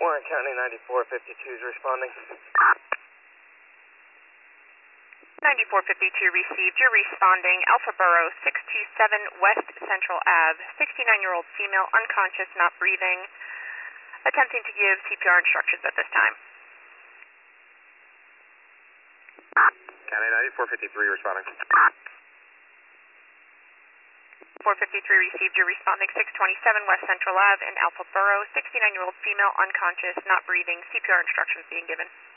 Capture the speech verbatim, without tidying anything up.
Warren County ninety-four fifty-two is responding. ninety-four fifty-two received. You're responding. Alpha Borough, six two seven West Central Ave. sixty-nine-year-old female, unconscious, not breathing. Attempting to give C P R instructions at this time. County ninety-four fifty-three responding. four fifty-three received. You're responding. six twenty-seven West Central Ave in Alpha Borough. sixty-nine-year-old female, unconscious, not breathing. C P R instructions being given.